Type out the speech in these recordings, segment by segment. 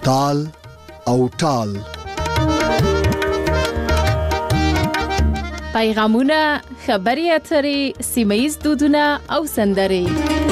تال او ټال. پیغامونه، خبري اترې، سیمه‌ییز دودونه او سندرې.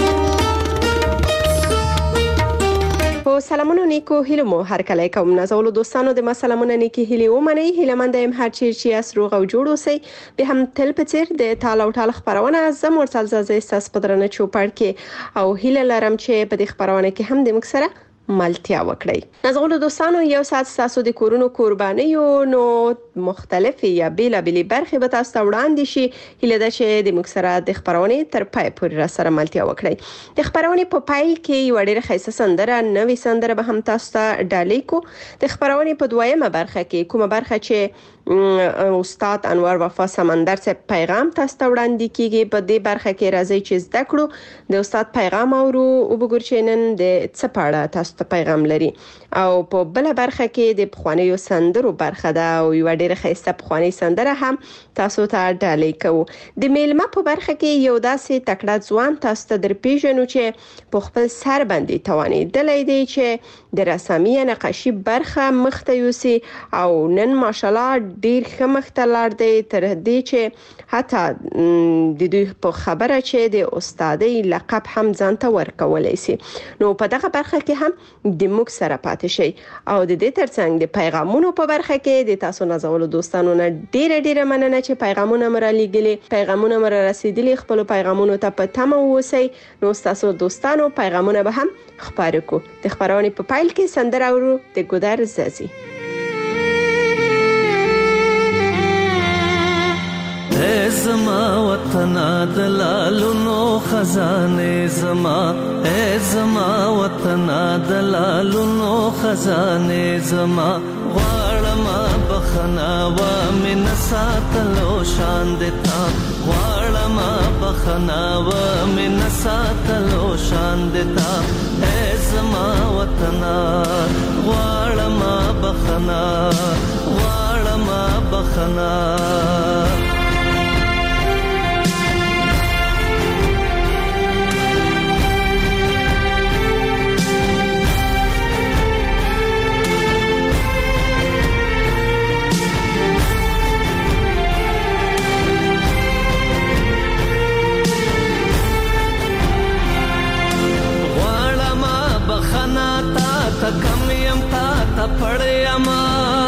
سلامونه نیکو هیلو مو هر کله کوم نازولو دوستانو د سلامونه نیکی هیلو ومني هیلمند ایم هر چیرې اسروغ او جوړ اوسئ. به هم تل پچیر د تال او ټال خبرونه زموږ تلزازه استاس پدرنه چوپړ کې او هیله لرم چې په دې خبرونه کې هم د مکسره ملتیا وکړي. نازولو دوستانو یو ساعت تاسو د کورونو قربانیو نو مختلفي یا بیلابېلې برخې به تاسو وړاندې شي. هیله ده چې د مکسره د خبرونه تر پای پورې را سره ملتیا وکړي. د خبرونه په پای کې یو ډېر ښایسته سندره نوې سندره به هم تاسو ته ډالې کو. د خبرونه په دویمه برخه کې کومه برخه چې استاد انور وفا سمندر څخه پیغام تاسو ته وړاندې کیږي. په دې برخه کې راځي چې زده کړو د استاد پیغام اورو او وګورئ نن د څه پاړه تاسو ته پیغام لري. او په بل برخه کې د پخوانیو سندرو برخه ده او یو ډېر ښایسته پخوانی سندره هم تاسو ته ډالې کوو. د میلمه په برخه کې یو داسې تکړه ځوان تاسو ته درپېژنو چې په خپل سر باندې توانېدلی دی چې د رسامي نقاشي برخه مخته یوسي او نن ماشاءالله ډیر ښه مخته لاړ دی تر دې چې حتی د دوی په خبره چې د استادۍ لقب هم ځان ته ورکولای شي. نو په دغه برخه کې هم د موږ سره پاتې شي او د دې ترڅنګ د پیغامونو په برخه کې د تاسو نازولو دوستانو نه ډیره مننه چې پیغامونه مرالېګلي، پیغامونه مر رسیدلي. خپل پیغامونو ته په تمه اوسئ. نو تاسو دوستانو پیغامونه به هم خبرو کو. د خبرونه په پایل کې سندره ورو د ګودر زازي. اے زما وطن دلالونو خزانه زما، اے زما وطن دلالونو خزانه زما، غواړم بخنا و من ساتلو شان دتا، غواړم بخنا و من ساتلو شان دتا، اے زما وطن غواړم بخنا، غواړم بخنا. کم یم تا پړیما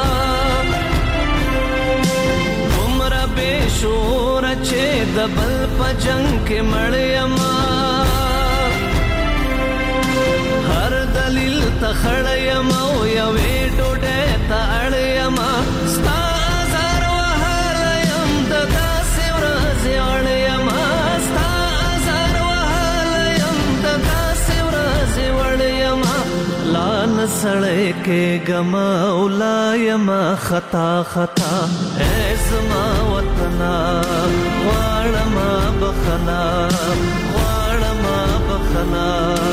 عمر به شور چې د بل په جنگ کې مړیما هر دلیل ته خړیما او یوې ډوډۍ ته اړیما ستا زار وهایم د داسې ورځې اړیما ستا زار وهایم د داسې ورځې وړیما لان سړی کې غما اولایم خطا خطا اے زما وطن غواړم بخنا غواړم بخنا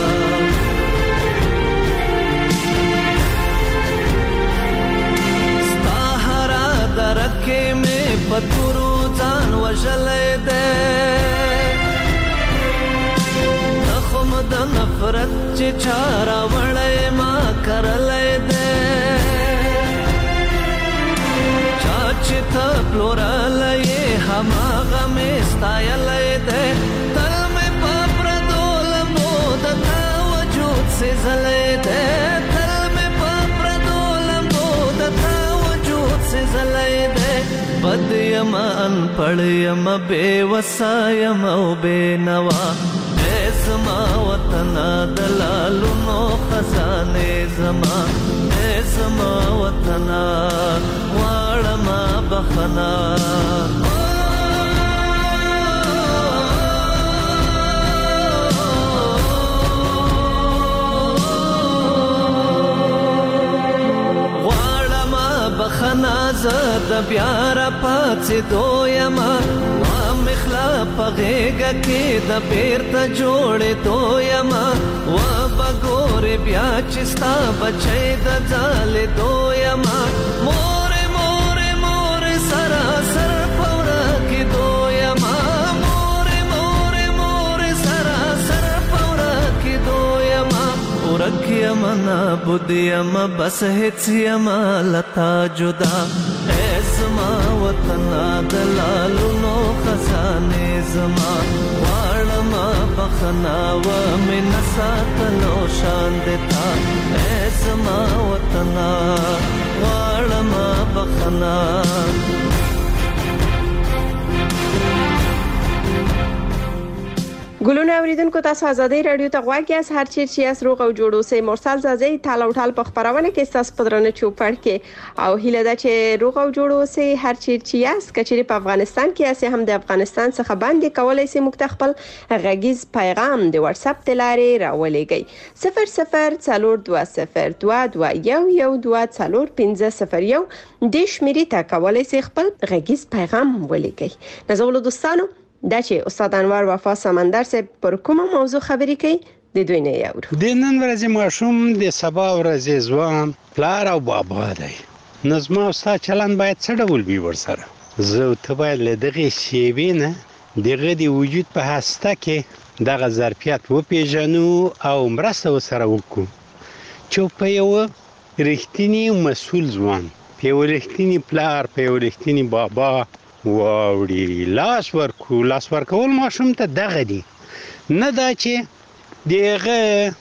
ستا هر درکه مې پتورو ځان وژلې ده د نفرت چې چارا وړې ما کرلې ده چا چې ته پلورلې هماغه مې ستایلې ده تل مې په پردول مو د تا وجود سېزلې ده تل مې په پردول مو د تا وجود سېزلې ده بد یم انپړ یم بې وسه یم او بې نوا زما وطن دلالونو خزانه زما، اے زما وطن غواړم بخنا. غواړم بخنا زه د بیا را پاتې دویما مخلا پغېګه کې د بیرته جوړې دویما و بګورې بیا چې ستا بچی د ځالې دویما مورې مورې مورې سراسر په ورځ کې دویما مورې مورې مورې سراسر په ورځ کې دویما شک یما نابود یما بس هیڅ یما لتا جدا اے زما وطنا دلالونو خزانه زما واړما بخنا و من ساتلو شان دتا اے زما وطنا واړما بخنا ګلونه اوریدونکو تاسو ازادي رادیو ته غواړئ چې هر چیرې چې اس روغ او جوړ اوسئ مرسل زازي تاله او ټال په خبرونه کې تاسو پدرنه چوپړ کې او هیله ده چې روغ او جوړ اوسئ هر چیرې چې اس کچري په افغانستان کې اسه هم د افغانستان څخه باندې کولای شي مختخپل غږیز پیغام د واتس اپ تلارې راولېږئ 00202211241501 د شمیرې ته کولای شي خپل غږیز پیغام ولېږئ نازول دوستانو دا چې استاد انوار وفا سمندر صاحب پر کومه موضوع خبرې کوي د دوی نه یاورو د نن ورځې ماشوم د سبا ورځې ځوان پلار او بابا دی نظم او ستا چلند باید څه ډول وي ورسره زه ته باید له دغې شیبې نه دغه د وجود په هسته کې دغه ظرفیت وپېژنو او مرسته ورسره وکړو چې په یوه رښتینی مسؤل ځوان په یوه رښتینی پلار په یوه رښتینی بابا واوړي لاس ورکول ماشوم ته دغه دی نه دا چې دغه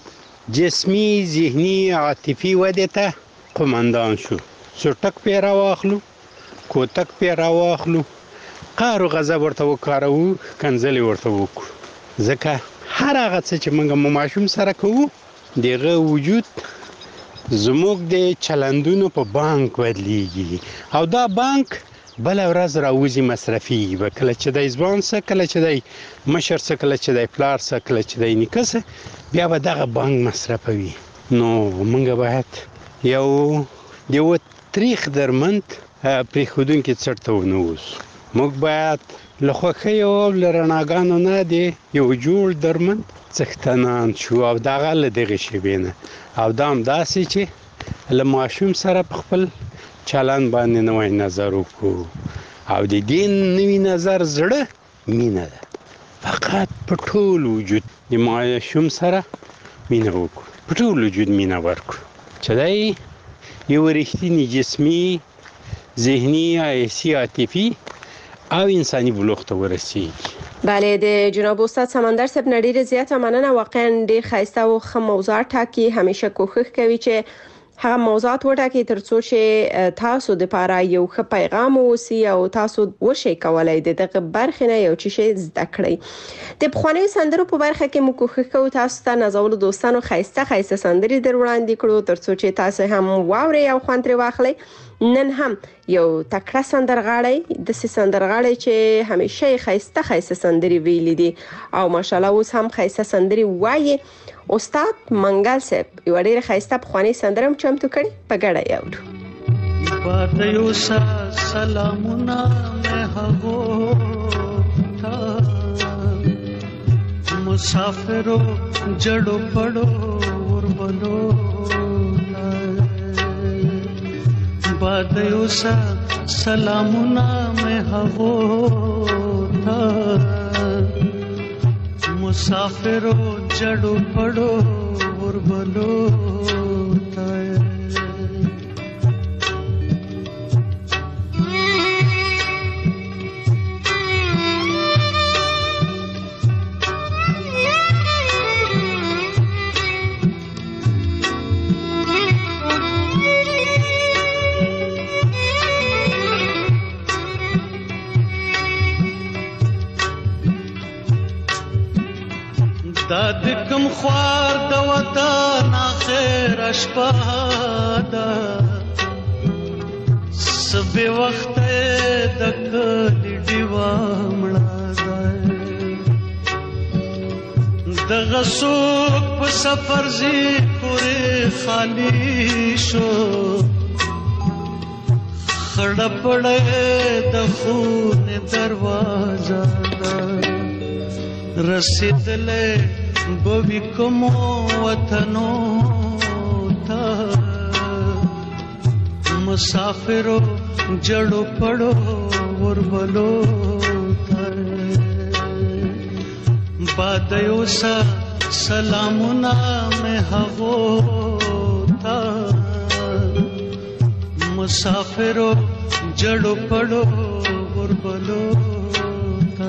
جسمی ذهني عاطفي وده ته قومندان شو سټک پیرا واخلو کوتک پیرا واخلو قهر او غضب ورته وکارو کنځلې ورته وکړو ځکه هر هغه څه چې موږ ماشوم سره کوو دغه وجود زموږ د چلندونو په بانک بدلیږي او دا بانک بل ورځ راوځي مصرفي وکړه چې د ځوان سره کله چې د مشر سره کله چې د پلار سره کله چې د نیکسه بیا به دغه بانک مصرفوي نو موږ باید یو تاریخ درمند پرې خودون کې څرته ونوس موږ باید له خوښۍ او لرناګانو نه دی یو جوړ درمند څښتنان شو او دغه له دغه شیبینه او دام داسې چې له ماشوم سره په خپل چلند باندې نوې نظر وکړو او د دین نوې نظر زړه مینه ده فقط په ټول وجود د ماشوم سره مینه وکړو په ټول وجود مینه ورکړو چې دای یو رښتینی جسمی ذهني حسي عاطفي او انساني بلوغ ته ورسیږي بله د جناب استاد سمندر صاحب نړۍ زیاته مننه واقعا ډیر ښایسته او ښه موضوع ټاکي همیشه کوښښ کوي چې هغه موضوعات وټاکي ترڅو چې تاسو د پاره یو ښه پیغام اوسي او تاسو وشي کولای د دغه برخه نه یو څه زده کړئ د بخوانی سندرو په برخه کې مو کوښښ کوو تاسو ته نازول دوستانو خایسته سندري در وړاندې کړو ترڅو چې تاسو هم واوري او خوند ترې واخلئ نن هم یو تکړه سندرغاړی د سندرغاړی چې همیشه خایسته سندري ویلي دي او ماشاءالله اوس هم خایسته سندري وایي استاد منګل صاحب یو ډېر خایسته بخوانی سندرم چمتو کړي په ګډه یاورو بادیو سلامونه مه هغو تا مسافرو جړو پړو وربلو بادیو سلامونه مه هغو تا مسافرو جړو پړو وربلو داد کم خوار د وطن اخر شپادا سبه وخت د کلی دیوا مړه د غسوک په سفر زی پورې خالی شو خړه پړې د خون دروازه رسیدلې بوی کومو وطنو تا مسافرو جړو پړو وربلو تا بادیو سلامونه مې هغو ته مسافرو جړو پړو غربلو ته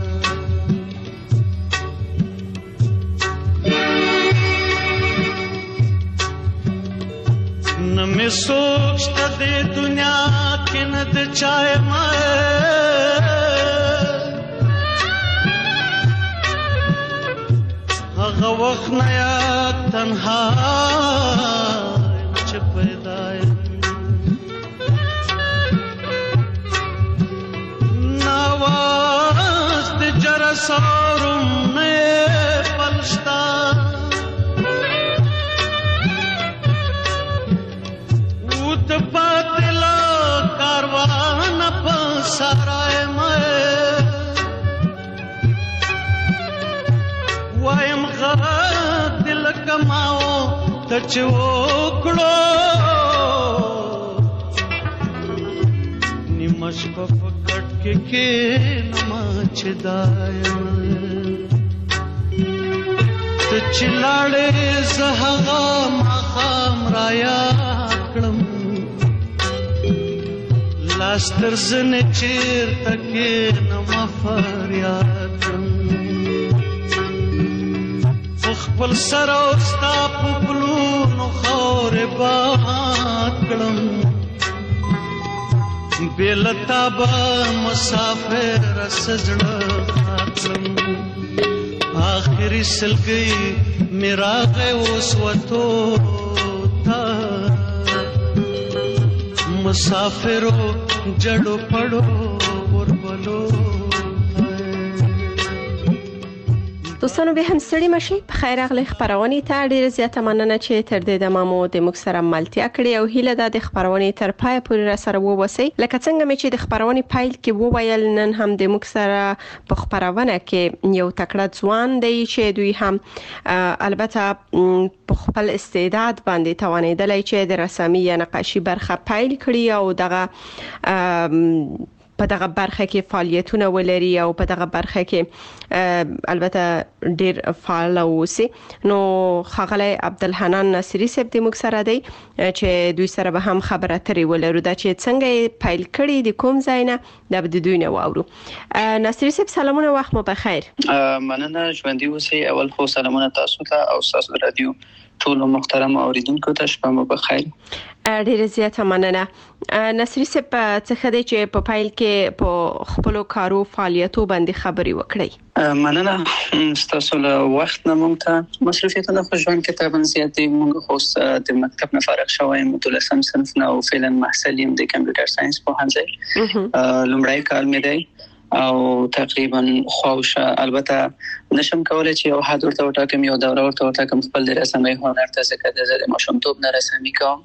न मैं सोचता दे दुनिया के न दे चाहे मैं هغه وخت نه یا تنها چې پیدا نواز د جرسارم نه پلشتا ود پاتلا کاروان په سارای مې وایم غادل کماو تچوکړو نیمش په پکټ کې نما چدایم تچلاړې زهغه مخام رایا کړم لاستر زنه چیر تکې نما فریاد کړم خپل سر او ستا په پلونو خاورې باد کړم بېلتا به مسافر سزړه کړم آخري سلګۍ مې راغی اوس وتو ته مسافرو جړو پړو وربلو دوستانو به هم ستړي مشي په خیر اغلی خبرونه ته ډیره زیاته مننه چې تر دې دمه مو د موږ سره ملتیا کړې او هیله ده د خبرونه تر پای پورې را سره ووسی لکه څنګه مې چې د خبرونه پایل کې وویل نن هم د موږ سره په خبرونه کې یو تکړه ځوان دی چې دوی هم البته په خپل استعداد باندې توانیدلی چې د رسامي یا نقاشي برخه پایل کړي او دغه په دغه برخه کې فعالیتونه ولري او په دغه برخه کې البته ډیر فعال اوسي نو خغلی عبدالحنان ناصری صاحب د موږ سره دی چې دوی سره به هم خبره اترې ولرو دا چې څنګه پایل کړي د کوم ځای نه د دوی نه واورو ناصری صاحب سلامونه وخت مو بخیر مننه ژوندۍ اوسئ اول خو سلامونه تاسو ته او تاسو رادیو ټول محترم اوریدونکو ته شپه مو بخیر ډیره زیاته مننه ناصری صاحب څه خدای چې په پایل کې په خپل کارو فعالیتو باندې خبري وکړي مننه تاسو له وخت نه مونږ ته مصرفیتونه خو ژوند کې تقریبا زیاتې مونږ خو د مکتب نه فارغ شوم مدرسم صنف نه او فعلا محصل یم د کمپیوټر ساينس په هانځي لومړی کال مې دی او تقریبا خوښه البته نشم کولای چې یو حد ورته وټاکم یو دوره ورته وټاکم خپل د رسمي هنر ته څخه د ماشومتوب نه رسمي کوم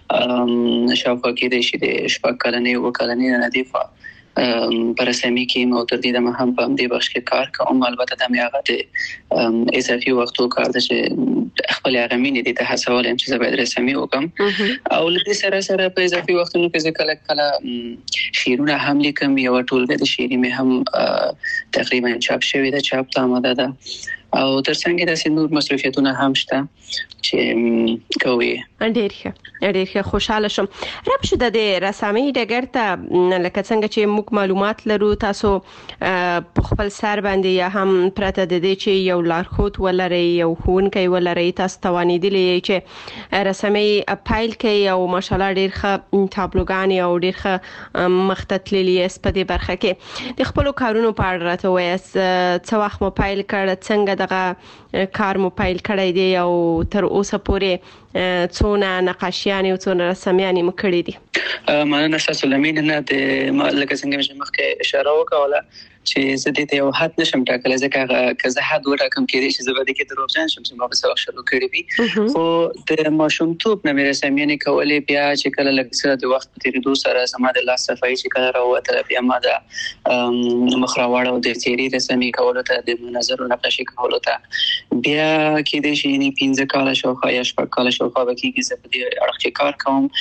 شاوخوا کې د شي د شپږ کلنې او کلنې نه دی پر رسمي کې مو تر دې د هم په دې بخش کې کار کوم البته د میاغه د اضافي وختو کار د خپل غمینې د تحصیل هم چې زبر رسمي وکم او لدې سره په اضافي وختونو کې کله شیرونه هم لیکم یو ټولګه د شیري مې هم تقریبا چاپ شوی د چاپ ته آماده ده او ترڅنګ د نور مصرفیتونه هم شته چې کوي ډېر ښه خوشاله شم رب شو د رسامي ډګر ته لکه څنګه چې موږ معلومات لرو تاسو په خپل سر باندې یا هم پرته د دې چې یو لارښود ولري یو ښوونکی ولري تاسو توانیدلی چې رسامي پایل کوي او ماشاءالله ډېر ښه تابلوګان او ډېر ښه مختتللی په دې برخه کې د خپل کارونو په اړه راته وایاست څه وخت مو پایل کړ څنګه دغه کار مو پایل کړی دی او تر اوسه پورې څونه نقاشیان او څونه رسمیان مو کړی دي مننه تاسو لمینه نه د لکه څنګه چې مخکې اشاره وکړه چې زه دې ته یو حد نشم ټاکلی ځکه که زه حد وټاکم کېدای شي زه به دې کې دروغجن شم چې ما به څه وخت شروع کړي وي خو د ماشومتوب نه مې رسمیانې کولې بیا چې کله لږ څه د وخت په تېرېدو سره زما د لاس صفایي چې کله راووتله بیا ما د مخ راواړه او د څېرې رسمي کولو ته د مناظرو نقاشي کولو ته بیا کې د شي 15 کال شاوخوا یا 6 کال شاوخوا کېږي زه په دې اړه کې کار کوم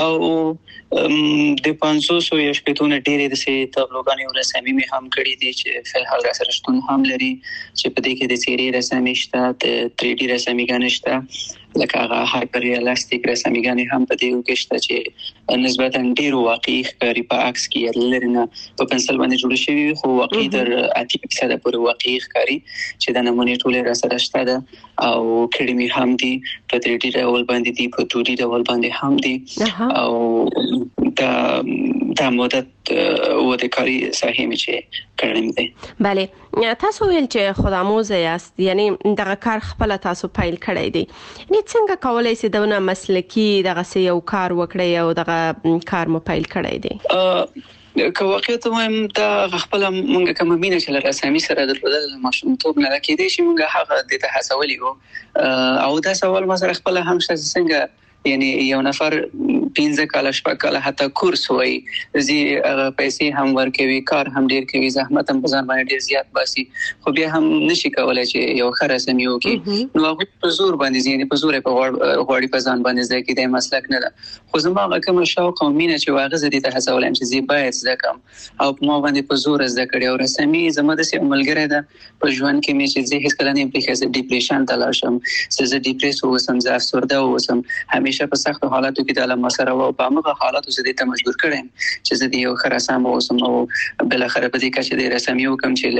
او د 500 یا شپږونه ډېرې د سي تبلوګان او رسامي مې هم کړې دي چې په حال سره شتون هم لري چې په دې کې د سيري رسامي شته د 3D رسامي شته لکه هغه هایپر ریالستیک رساميګانې هم په دې کې شته چې نسبتا ډېر واقعي ښکاري په عکس کې لرنه په پنسل باندې جوړ شوی خو واقعي در 80% پورې واقعي ښکاري چې د نمونې ټولې را سره شته ده او کړمې هم دي په 3D ډول باندې دي په 2D ډول باندې هم دي او دا مدت و د کاری ساحې می چې کړم دي. بله تاسو ویل چې خودآموز یاست یعنی دغه کار خپل تاسو پایل کړی دی نو څنګه کولای شئ دونه مسلکی دغه یو کار وکړئ او دغه کار مو پایل کړی دی که واقعیت وایم دا خپل مونږه کوم مینه چې رسامي سره د ماشومتوب نه کېدې شي مونږه هغه د تحسولي او دا سوال ما سره خپل هم څنګه یعنی یو نفر 15 کال شپږ کال حتی کورس وای زی پیسې هم ورکوي کار هم ډیر کوي زحمت هم ځان باندې ډیر زیات باسي خو بیا هم نشي کولای چې یو خراسمي وکي نو هغه په زور باندې یعنی په زور په غوړی په ځان باندې ځکه د مسلک نه ده خو زما کوم شوق او مینه چې واغه زدي ته حسولم چې زی باید ځکم او ما باندې په زور ځکړی او رسمي زما د عملګری ده په ژوند کې مې چې زه هیڅ کله نه په ډیپریشن ته لاړ شم زه ډیپریس وسم زه افسرده وسم همیشه په سخت حالاتو کې د علامه سره و په هغه حالاتو زه د مجبور کړم چې زه د یو خراسان وسم او بل اخر په دې کې چې د رسمي وکم چې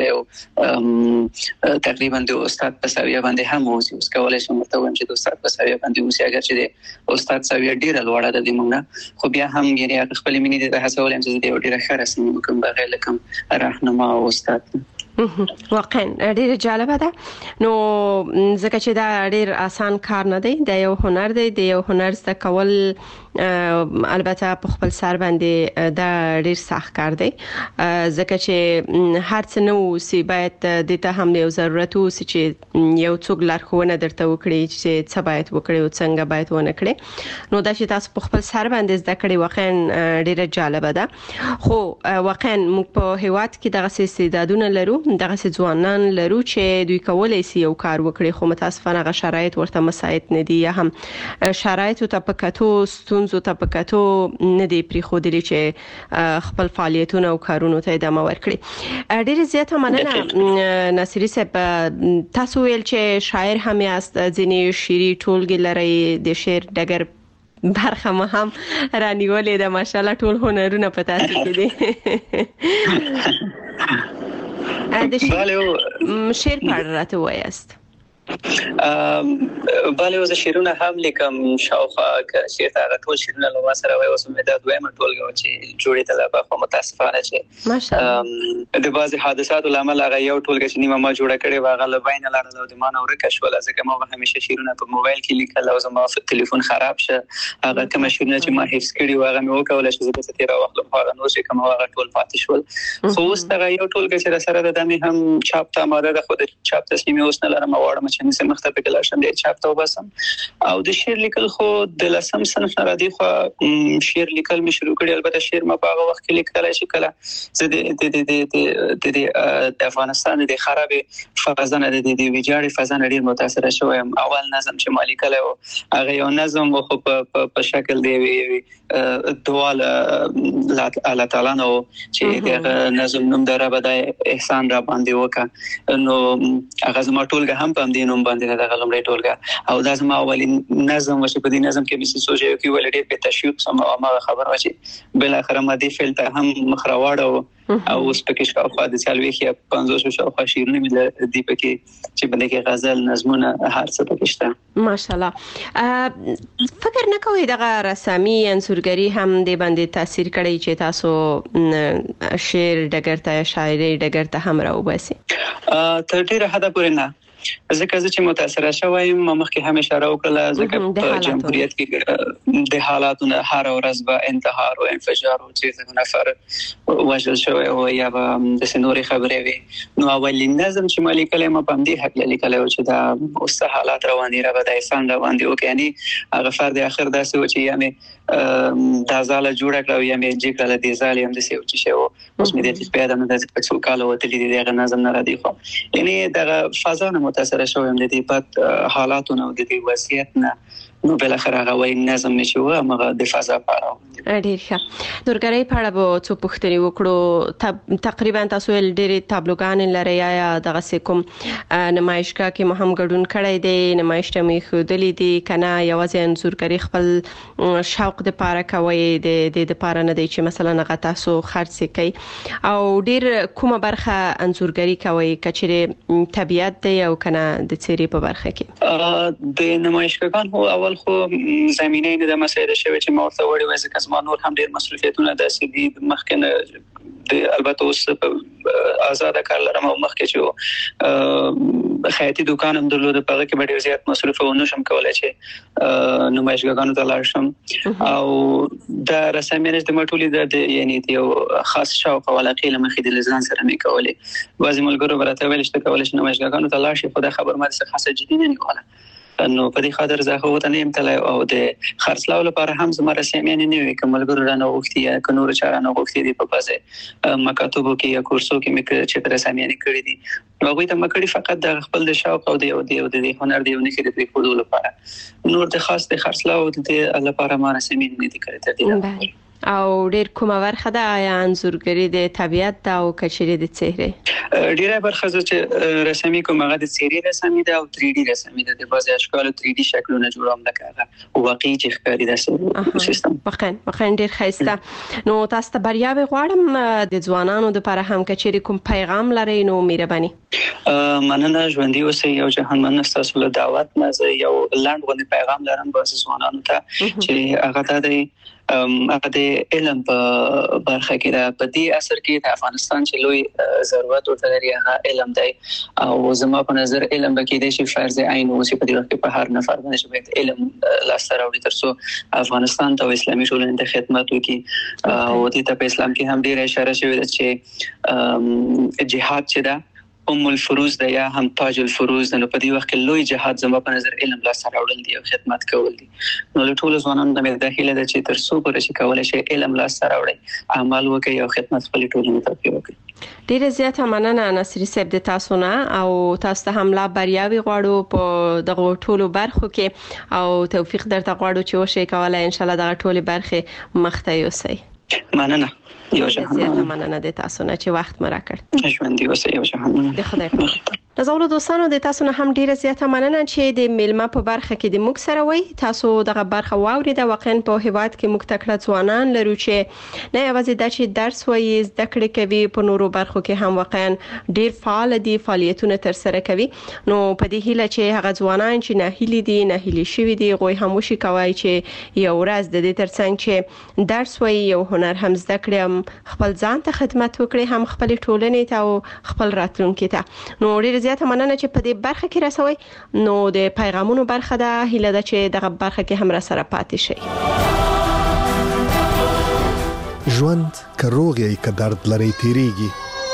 له تقریبا د استاد په سویه باندې هم اوس کولای شم ته وایم چې د استاد په سویه باندې اوس اگر چې د استاد سویه ډیره لوړه ده د موږ خو بیا هم یعنی خپل مینې د هڅولم چې د ډیره خراسان وکم بغیر لکم راهنما او استاد واقعا ډیر جالب ده نو ځکه چې دا ډیر آسان کار نه دی دا یو هنر دی د یو هنر زده کول البته په خپل سر باندې دا ډیر سخت کار دی ځکه چې هر څه نو سی باید د ته هم یو ضرورت اوس چې یو څوک لارښوونه درته وکړي چې څه باید وکړي او څنګه باید ونه کړي نو دا چې تاسو په خپل سر باندې زده کړی واقعا ډیر جالب ده خو واقعا موږ په هیواد کې دغه استعدادونه لرو دغه ځوانان لرو چې دوی کولای شي یو کار وکړي خو متاسفانه غ شرایط ورته مساعد نه دي یا هم شرایط ته پکاتو ستونزو ته پکاتو نه دی پری خودلی چې خپل فعالیتونه او کارونه ته ادامه ورکړي ډیر زیاته مننه ناصری صاحب تاسو ویل چې شاعر هم یاست ځینې شعري ټولګي لري د شعر ډګر برخه ما هم رانیولې ده ماشاءالله ټول هنرونه په تاسو کې دي شعر پر راته وایست بله اوس شیرونه هم لیکم شاوخوا چې تا ټول شیرونه له سره وای اوس مې دا دویمه ټولګه چې جوړې ته لا په متاسفانه چې ماشاءالله د بعضی حادثاتو لامل هغه یو ټولګه چې نیمه ما جوړه کړې واغه له بین لاړه د مان اورکه شو ځکه ما همیشه شیرونه په موبایل کې لیکل او زما ټلیفون خراب شه هغه کوم شیرونه چې ما حفظ کړي واغه مې وکول چې زه ته تیر وخت هغه نو چې کوم هغه ټول پاتې شول خو اوس دا یو ټولګه چې سره د دمه هم چاپ ته ماده د خود چاپ تصمیم اوس نه لرم واړم چې نسه مختلف کلاشن دی چاپ ته وباسم او د شعر لیکل خو د لسم صنف نه راځي خو شعر لیکل مې شروع کړی البته شعر ما په هغه وخت کې لیکل چې کله زه د افغانستان د خراب فضا د ویجاړ فضا ډیر متاثر شوم اول نظم چې مالی کله هغه یو نظم خو په شکل دی دوال الله تعالی نو چې د نظم نوم دره بدای احسان را باندې وکا نو هغه زما ټولګه هم په دې نوم باندې د غلمړې ټولګه او دا زما اولین نظم چې په دې نظم کې مې سوچ یو کې ولډې په تشویق سم او ما خبر واچي بل اخر ما دې فعل ته هم مخراوړ او اوس پکې شاوخوا د چالوي کې 500 شاوخوا شیرونه مې د پکې چې باندې کې غزل نظمونه هر څه پکې شته ماشاءالله فکر نه کوئ دغه رسامي انځورګری هم د باندې تاثیر کړی چې تاسو شعر ډګر ته شاعري ډګر ته هم راوباسي تر ډیره حد پورې نه ځکه چې متاثر شوم مخکې همیشه اشاره وکړه ځکه په جمهوریت کې د حالاتونو هر ورځ به انتحار او انفجار او چې نفر وژل شوی او یا د سنوري خبرې وي نو اولین نظم چې ملي کلمه په دې حق لیکل او چې دا اوس حالات روان دي را بدای سان روان دي او یعنی هغه فرد اخر داسې و چې یعنی دا زاله جوړه کړو یا مې چې کله دې زاله هم د سیو چې شو اوس مې د پیدا نه د څو کال وتلې دغه نظم نه را دی خو یعنی دا فضا نه متاثر شوم د دې بد حالاتونو د دې وضعیت نه نو بل اخر هغه وای نظم نشي و هغه د فضا پاره ډیر ښه دورګرۍ په اړه به څو پوښتنې وکړو تقریبا تاسو ډېرې تابلوګان لري یا دغه کوم نمایشګاه کې مهم ګډون کړی دی نمایش ته مې خودلې دي کنه یوازې انځورګري خپل شوق د پاره کوي د پاره نه دی چې مثلا هغه تاسو خرڅ کوي او ډیر کومه برخه انځورګري کوي کچېره طبيعت دی او کنه د څيري په برخه کې د نمایشګاهان هو اول خو زمينه نه د مسایل شوی چې مورته وړي وای ځکه زما نور هم ډیر مسؤلیتونه داسې دي مخکنه د البته اوس آزاد کار لرم او مخکې چې خیاطي دکان هم درلود په هغه کې ډیر زیات مصرف و نشم کولای چې نمایشګاهانو ته لاړ شم او د رسمینج د مټولې د یعنی یو خاص شوق او علاقه لمخې د لزان سره مې کولې بعضی ملګرو ورته ویل چې کولای شي نمایشګاهانو ته لاړ شي خو دا خبر ما څه خاصه جدي نه نیوله نو په دې خاطر زه خو ته نیم تل او د خرڅلاو لپاره هم زما رسمین نه وي کوم ملګرو رانه وختي یا کنور چارانه وختي دی په بازه مکاتبو کې یا کورسو کې مې چې رسمین کړی دي نو هغه ته مکړي فقط د خپل د شوق او د هنر دی ونه کې د پریکودو لپاره نور د خاص د خرڅلاو د لپاره ما رسمین نه دي کړی ته او ډیر کومه برخه ده یا انځورګري د طبيعت او کچېره د څهره ډیره برخه چې رسمي کوم هغه د څهرې رسمي ده او 3D رسمي ده د بعضي اشکال 3D شکلونه جوړوم لکه هغه واقعي چې ښکاري د سیستم واقعا ډیر ښایسته نو تاسو ته بریاوي غواړم د ځوانانو لپاره هم کچېره کوم پیغام لري نو مهرباني مننه ژوندۍ اوسئ یو جهان مننه تاسو له دعوت نه یو لاند غوډي پیغام لرم به ځوانانو ته چې هغه د هغه د علم په برخه کې دا په دې اثر کې د افغانستان چې لوی ضرورت ورته لري هغه علم دی او زما په نظر علم کې د شي فرض عین او چې په دې وخت په هر نفر باندې باید علم لاسته راوړي ترڅو افغانستان ته اسلامي ټولنې ته خدمت وکړي او د په اسلام کې هم ډیره اشاره شوې ده چې جهاد چې ده الفروز ده یا هم تاج الفروز ده نو په دې وخت کې لوی جهاد زما په نظر علم لاسته راوړل دي او خدمت کول دي نو له ټولو ځوانانو ته مې داخله ده چې ترڅو پر شي کولای شي علم لاسته راوړي عمل وکړي او خدمت خپل ټولنې ته وکړي ډیره زیاته مننه نصری صاحب د تاسو نه او تاسو ته هم لا بریاوي غواړو په دغه ټولو برخو کې او توفیق درته غواړو چې وشي کولای ان شاء الله دغه ټولې برخې مخته یوسئ مننه یو زیاته مننه د تاسو نه چې وخت مې راکړ ژوندۍ اوسئ یو جهان د خدای په نازولو دوستانو د تاسو نه هم ډیره زیاته مننه چې د میلمه په برخه کې د موږ سره وای تاسو دغه برخه واورید واقعا په هیواد کې موږ تکړه ځوانان لرو چې نه یوازې د چې درس وایي زده کړې کوي په نورو برخو کې هم واقعا ډیر فعال دي فعالیتونه تر سره کوي نو په دې هیله چې هغه ځوانان چې نه هیلي دي نه هیلي شوي دي غوي هم وشي کوي چې یو ورځ د دې ترڅنګ چې درس وایي یو هنر هم زده کړي خپل ځان ته خدمت وکړي هم خپل ټولنې ته او خپل راتلونکي ته نو ډیر زیاته مننه چې په دې برخه کې راسوي نو د پیغامونو برخه ده هیله ده چې دغه برخه کې هم را سره پاتې شي ژوند کروغ یې ک درد لري تیریږي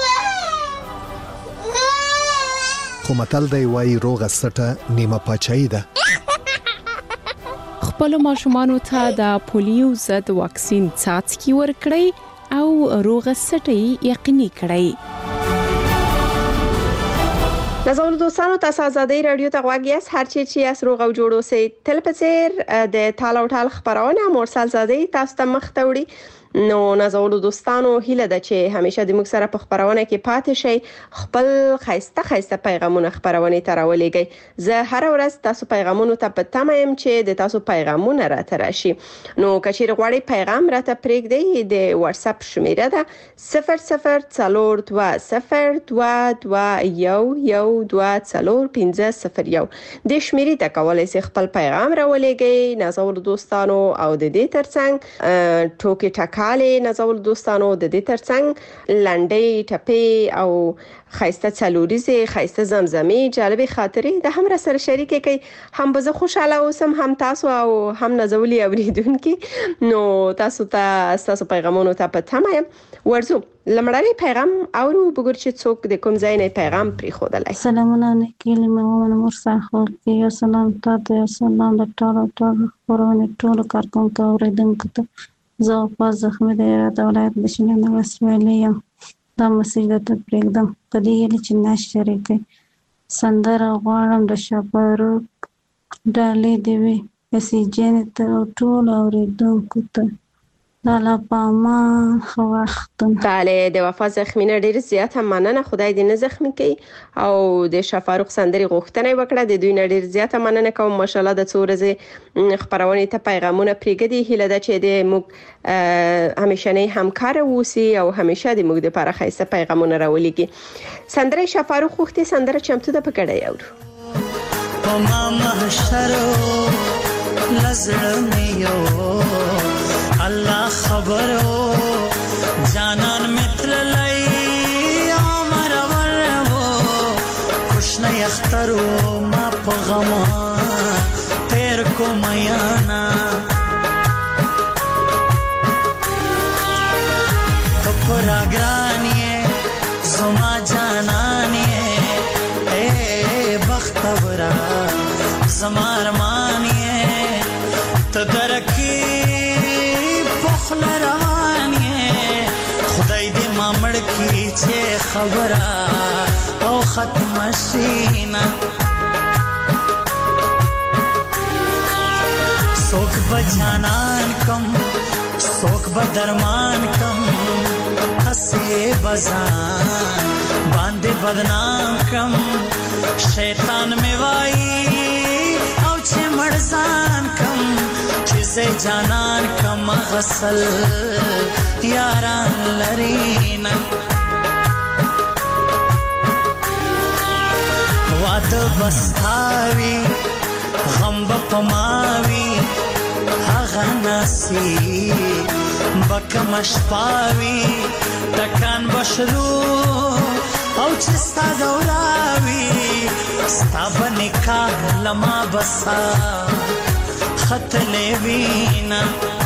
خو متل دی وای روغه سټه نیمه پاچای ده خپل ماشومانو ته د پولیو ضد واکسین څاڅکي ورکړئ او روغه سټي یقیني کړئ نازولو دوستانو تاسو آزادۍ رادیو ته غواړئ هر چی چې اس روغ او جوړ اوسئ تل په څیر د ټال او ټال خبرونه مرسل زادۍ تاسو ته مخ ته وړي نو نازولو دوستانو هیله ده چې همیشه د موږ سره په خبرونه کې پاتې شئ خپل خایسته پیغامونه خبرونه ته راولېږئ زه هر ورځ تاسو پیغامونه ته په تمه يم چې د تاسو پیغامونه راته راشي نو کچېر غواړئ پیغام راته پرېږدئ د واتس اپ شمیره ده 00422212401501 د شمیرې ته کولای شئ خپل پیغام راولېږئ نازولو دوستانو او د دې ترڅنګ ټوکې ټکالې نازول دوستانو د دې ترڅنګ لنډې ټپې او خایسته څلوریزه خایسته زمزمې جالبې خاطرې د هم سره شریکې کوي هم به خوشاله اوسم هم تاسو او هم نازولي اوریدونکو نو تاسو ته پیغامونو ته په تمه ورزو لمړی پیغام اورو بګور چې څوک د کوم ځای نه پیغام پری خودلای سلامونه نکیل مې مرسا خو کې سلام ته سلام د ټولو خبرونه ټولو کارکونکو اوریدونکو ته زه په زخمه د ولایت بشینه نو وسویلې دا مسیح د پرېږدم په دې چې نشریکي سندره غواړم د شاپاروک ډالۍ دې وي اسی جنې ته او ټول اورېدونکو ته لالا پامان ښه وخت. بله د وفا زخمینه ډیر زیاته مننه، خدای دې نه زخمی کوي او د شفاروق سندري غوښتنه وکړه. د دوی نه ډیر زیاته مننه کوم. ماشاءالله د څو ورځې خبرونه ته پیغامونه پریږدي. هیله ده چې د موږ همیشنی همکار اوسي او همیشه د موږ لپاره خاصه پیغامونه راولېږي. سندري شفاروق غوښتي سندره چمتو ده پکړای اورو. پما محشرو لزړمیو الله خبرو جانان متر لای عمر ورو خوشنه یخترو ما پغما تیر کو میانا کپرا گرانیه زما جانانیه اے بختورا زما ارمانیه تدرکی پخل روانیه خدای دې مامړ کی چې خبره او ختم شینا سوک بجانان کم سوک بدرمان کم حسے بزان باندې بدنام کم شیطان میں وائی او چې مرزان کم چیزے جانان کم غسل یاران لرینا واد بستاوی غم بپماوی هغه ناسی بکمش پاوی تکان بشرو او چستا دوراوی ستا بنکاح لما بسا خط لیوینا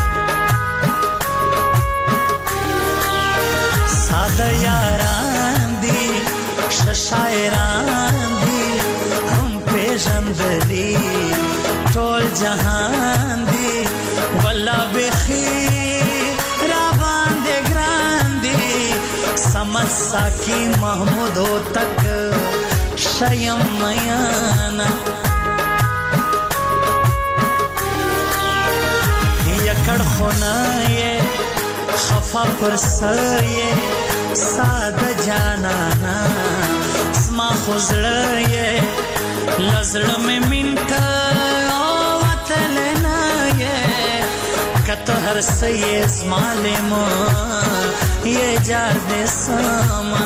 ساده یاران دی ششایران دی هم پیژندلی ټول جهان دی والله بخی را باندې ګران دی سمت ساکی محمودو تک شیم میانا یکڑ خونا یہ خفا پر سر یہ ساده جانانا اسما خزر یہ لزر میں منتا وطلنا یہ کتہر سے یہ اسمالمو یہ جار دے ساما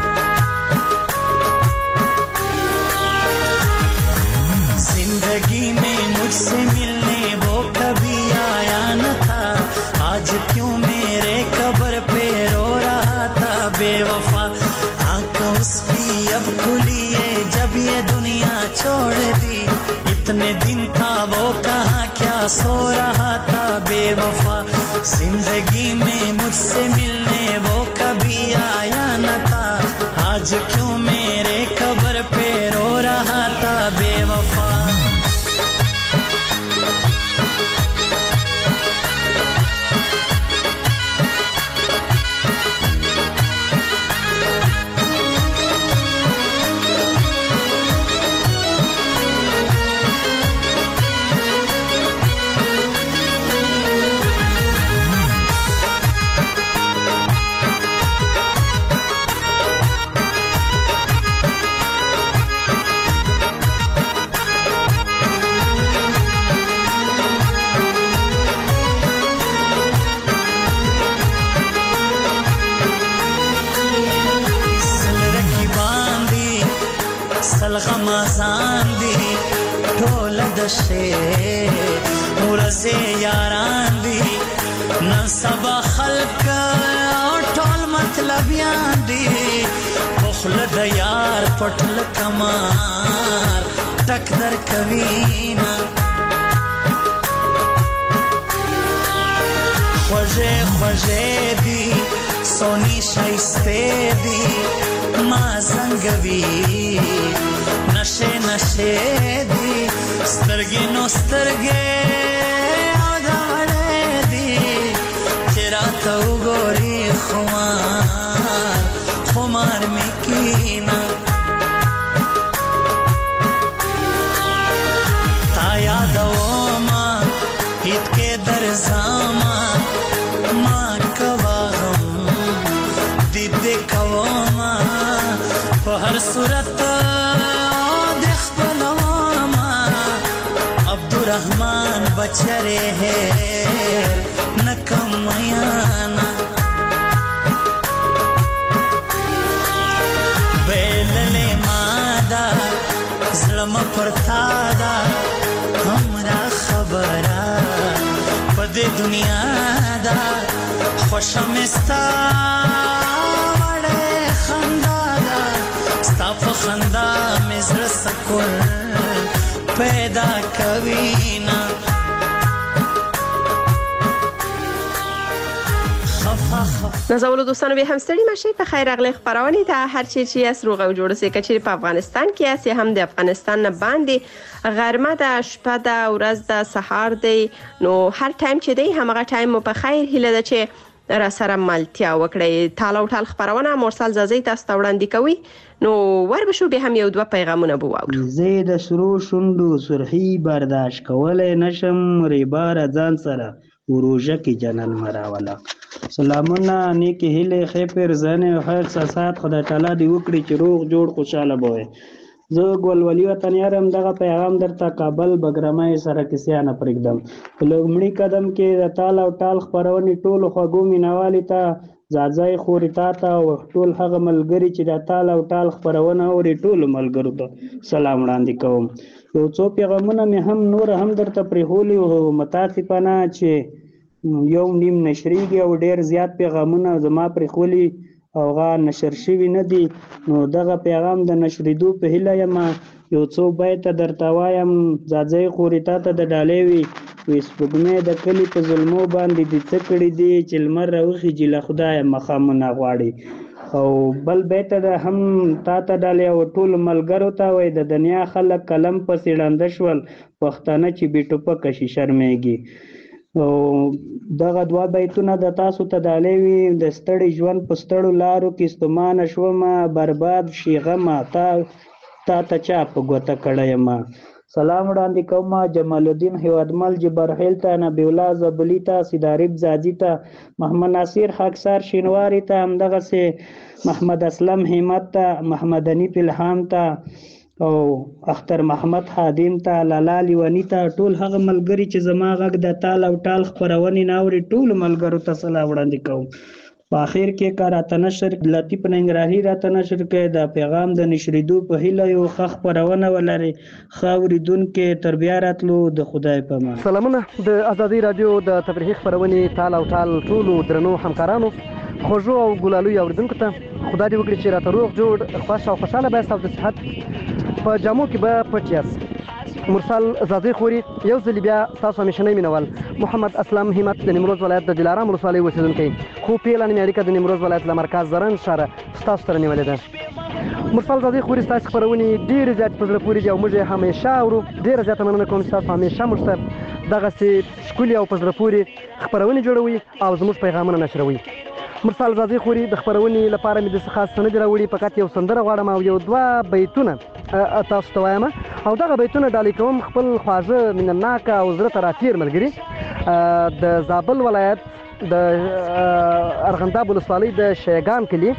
زندگی میں مجھ سے ملنے وہ کبھی آیا نہ تھا آج کیوں میرے قبر پہ رو رہا تھا بے وفا آنکھوں اس کی اب کھلی ہے جب یہ دنیا چھوڑ دی اتنے دن تھا وہ کہاں کیا سو رہا تھا بے وفا زندگی میں مجھ سے ملنے وہ کبھی آیا نہ تھا آج کیوں میرے قبر پہ رو رہا تھا بے وفا غمازان دی ټول د شه ورځه یاران دی نن سبا خلق ټول مطلب یان دی خپل د یار پټل کمار ټک در کوینا خوږه خوږه دی سونی شایسته دی ما زنګوي نشه نشه دی سترګې نو سترګې او دا وړې دی چې راته وګوري خمار خمار مې کینا رحمان بچره هیر نکم میانا بیلل مادا ظلم پرتادا हमरा خبره پد دنیا دا خوشمستا وړه خندا دا ستاپ خندا مزر سکول پیدا کوي نا نازولو دوستانو به هم ستړي مشي په خیر اغلی خبرونه ته هر چی چې اس روغه او جوړ سي کچې په افغانستان کې اسي هم د افغانستان نه باندې غرمه د شپه د ورځ د سهار دی نو هر ټایم چې دی همغه ټایم په خیر هله ده چې را سره ملتیا وکړي تاله او ټال خبرونه مرسل زازي تاسو ته وړاندې کوي نو وربشو به هم یو دوه پیغامونه بواورو زه د سرو شوندو سرخی برداشت کولای نشم ریبار ځان سره وروژه کې جنن مراوله سلامونه نیکی هیله خیر زنه او خیر ساسات خدای تعالی دی وکړي چې روغ جوړ خوشاله بوي زه ګولولي وطن یارم دغه پیغام درته کابل بګرامای سره کیسه نه پرېږدم لومړی قدم کې د تال او ټال خبرونې ټول خوګو مینوالي ته زاځای خوري تا ته ټول هغه ملګری چې د تال او ټال خبرونه اوري ټول ملګرو ته سلام وړاندې کوم یو څو پیغامونه مې هم نور هم درته پرېښولي او متاسفانه چې یو نیم نشریږي او ډیر زیات پیغامونه زما پرېښولي او غا نشر شوي نه دي نو دغه پیغام د نشریدو په هیله یم یو څو بیته درته وایم ځاځی خوري تا ته د ډالۍ وي سپوږمۍ د کلي په ظلمو باندې دې څه کړي دي چې لمر راوخیږي له خدایه مخامونه غواړي او بل بیته د هم تا ته ډالۍ او ټول ملګرو ته وایي د دنیا خلک قلم پسې ړانده شول پښتانه چې بې ټوپکه شي شرمېږي او دغه دوا بیتونه د تاسو ته ډالۍ وي د ستړي ژوند په ستړو لارو کې ستومانه شومه برباد شي غمه تا ته چا په ګوته کړی یم سلام وړاندې کوم جمال الدین هیوادمل جبرهیل ته نبی الله زبلی ته سیداریب زاجی ته محمد ناصر خاکسار شینواری ته همدغسې محمد اسلم همت ته محمد انیف الهام ته او اختر محمد خادم ته لالا لیونی ته ټول هغه ملګری چې زما غږ د تال او ټال خبرونې ناوري ټول ملګرو ته سلام وړاندې کوم په اخر کې کا راته نشر لطیف ننګرهاري راته نشر کې د پیغام د نشریدو په هیله یو ښه خبرونه ولري ښه اورېدونکي تر بیا راتلو د خدای په امان سلامونه د ازادي رادیو د تفریحي خبرونې تال او ټال ټولو درنو همکارانو خوږو او ګلالوي اورېدونکو ته خدای دې وکړي چې راته روغ جوړ خوښ او خوشحاله به یاست او د صحت په جامو کې به پټ یاست مرسل زازی خوري یو ځل بیا تاسو همیشنی مینوال محمد اسلم همت د نیمروز ولایت د دلارام ولسوالۍ اوسیدونکی خو پیلان مې اړیکه د نیمروز ولایت له مرکز زرن ښاره ستاسو سره نیولې ده مرسل زازی خوري ستاسو خبرونې ډېرې زیاتې په زړه پورې دي او موږ یې همیشه اورو ډېره زیاته مننه کوم چې تاسو همیشه موږ ته دغسې ښکلي او په زړه پورې خبرونې جوړوي او زموږ پیغامونه نشروي مرسل زازی خوري د خبرونې لپاره مې داسې خاص څه نه دي راوړي فقط یو سندره غواړم او یو دوه بیتونه تاسو ته وایم او دغه بیتونه ډالۍ کوم خپل خواږه مینهناکه او زړه ته راتیر ملګري د زابل ولایت د ارغنداب ولسوالۍ د شیګان کلي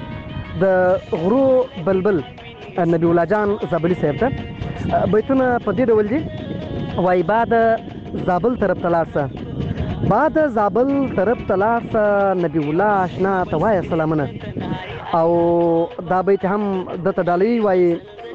د غرو بلبل نبی الله جان زابلي صاحب ته بیتونه په دې ډول دي وایي بعد زابل طرف ته لاړ شه بعد زابل طرف ته لاړ شه نبی الله اشنا ته وایه سلامونه او دا بیت هم دته ډالۍ وایي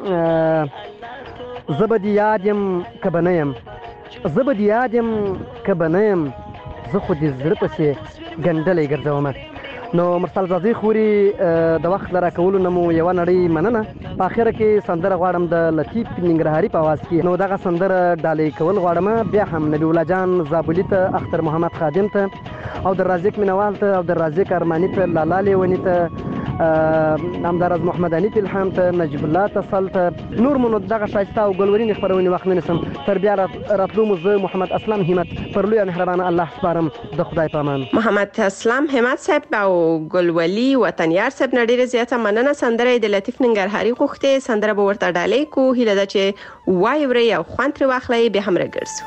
زه به دې یاد یم که به نه یم زه به دې یاد یم که به نه یم زه خو دې زړه پسې ګنډلی ګرځومه نو مرسل زازی خوري د وخت له راکولو نه مو یوه نړۍ مننه په اخره کې سندره غواړم د لطیف ننګرهاري په اواز کې نو دغه سندره ډالۍ کول غواړم بیا هم نبی الله جان زابلي ته اختر محمد خادم ته او د رازق مینوال ته او د رازق ارماني ته لالا لیوني ته همداراز محمد انیف الهام ته نجیب الله تصل ته نور مو نو دغه ښایسته او ګلورینې خپرونې وخت نه نیسم تر بیا راتلو مو زه محمد اسلم همت پر لویه مهربانه الله سپارم د خدای په امان محمد اسلم همت صاحب او ګلولي وطنیار صاحب نه ډېره زیاته مننه سندره د لطیف ننګرهاري غوښتې سندره به ورته ډالۍ کو هیله ده چې وایي ورئ او خوند ترې واخلئ بیا هم راګرځو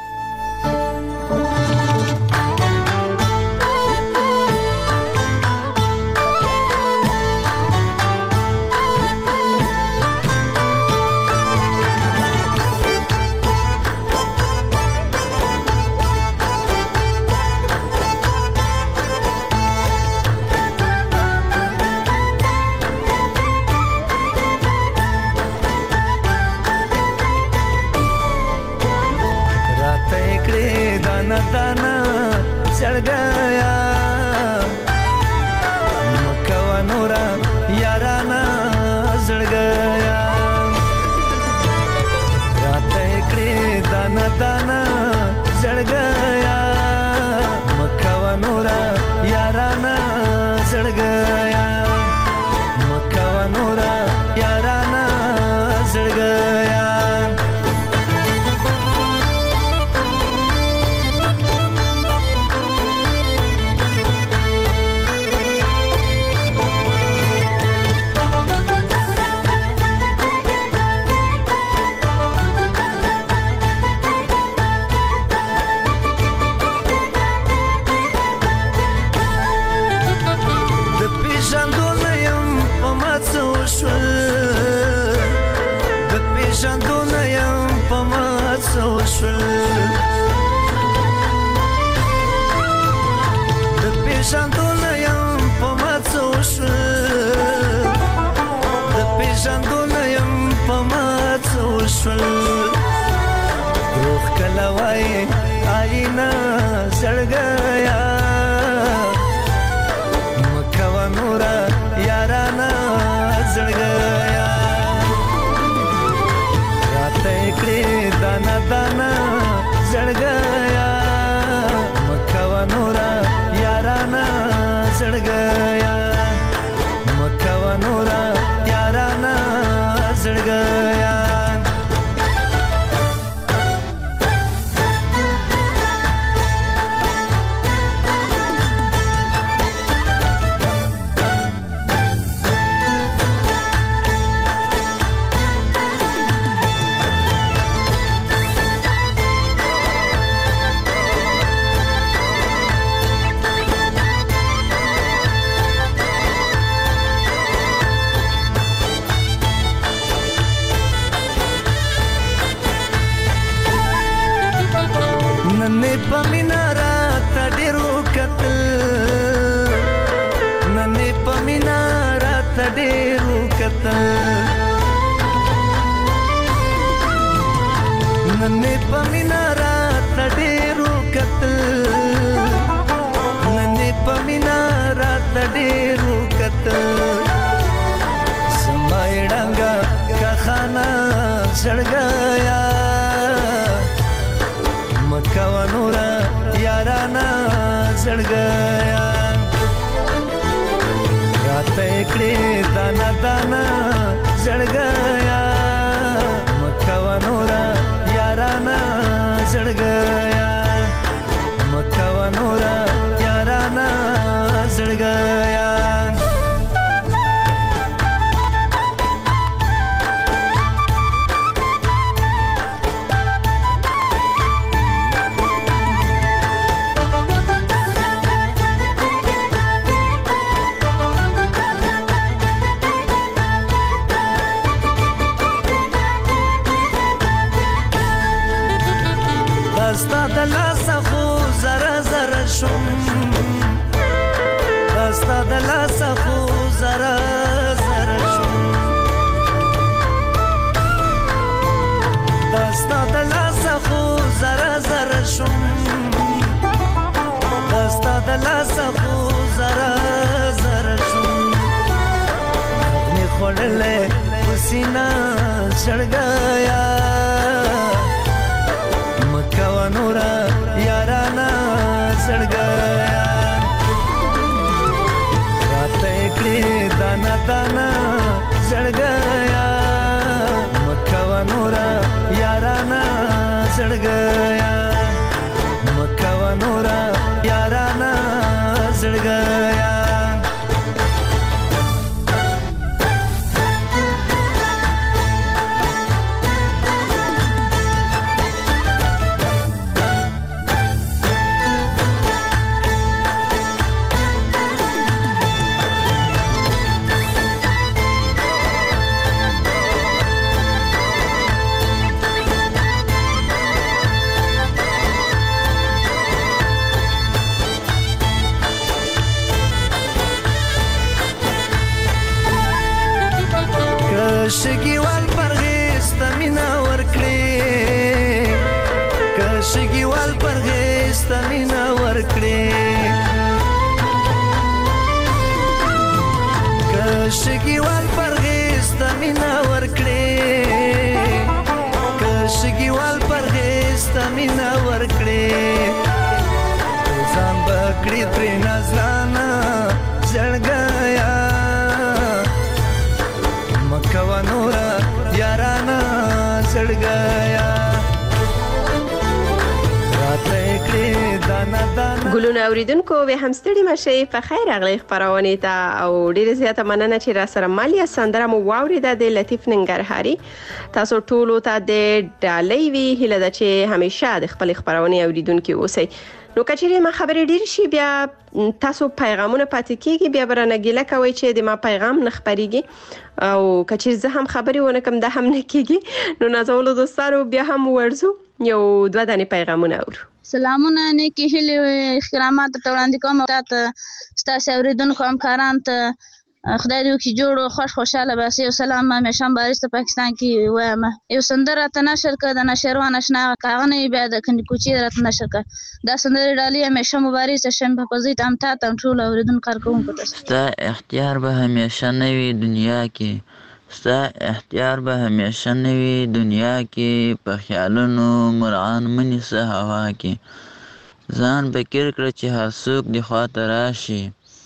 کړې دانا دانا زړ گیا مکوا نورا یارانا زړ گیا راته کړې دانا دانا زړ گیا مکوا نورا یارانا زړ گیا مکوا نورا یارانا زړ گیا روح کلوای آئینا زړ گیا مکوا نورا یارانا زړ گیا راته کړې دانا دانا زړ گیا مکوا نورا یارانا زړ گیا مکوا نورا یارانا زړ گیا नन्हे पमीना रात डेरू कतल नन्हे पमीना रात डेरू कतल समायड़ांगा का खाना सड़ गया मक्का नूरा याराना सड़ गया रात एकड़े दाना दाना सड़ गया मक्का नूरा याराना सड़ गया मक्का नूरा याराना सड़ गया Asta de la safu zara zara shum Asta de la safu zara zara shum Asta de la safu zara zara shum Ni khole usina chad gaya Makka wa nura yarana chad gaya दाना दाना सड़ गया मक्का नूरा याराना सड़ गया मक्का नूरा याराना सड़ गया شګیوال پرهیز ته مینا ورکړې شګیوال پرهیز ته مینا ورکړې شګیوال پرهیز ته مینا ورکړې ځان بکړې پرې نازانا زړګیا مکوا نورا یارانا زړګیا ګلونه اوریدونکو به هم ستړي مشي په خیر راغلی خبرونه ته او ډیره زیاته مننه چې را سره مالیا سندره مو واوریده د لطیف ننګرهاري تاسو ټول ته د ډالۍ وی هله د چې همیشه د خپل خبرونه اوریدونکو اوسئ نو کچېره ما خبرې ډیر شي بیا تاسو پیغامونه پاتې کیږي بیا برنه ګیله کوي چې د ما پیغام نه خبريږي او کچېره زه هم خبري ونه کوم ده هم نه کیږي نو نازولو دوستانو بیا هم ورزو یو دوه دانې پیغامونه اورو سلامونه نیکی هیله احترامات ته وړاندې کوم ته ستاسو اوریدونکو همکاران ته خدای دې وکړي جوړ خوشاله باسي او سلام همیشه بارست پاکستان کې وایم یو سندره ته نشر کړه د نشروان آشنا کاغنه بیا د کندي کوچي رات نشر کړه دا سندره ډالۍ همیشه مبارک شم په پوزیت ام ته ټول اوریدونکو کارکوونکو ته ستا اختیار به همیشه نوي دنیا کې ستا اختیار به همیشه نوي دنیا کې په خیالونو مرغان مني سه هوا کې ځان فکر کړ چې هر څوک دی خواته راشي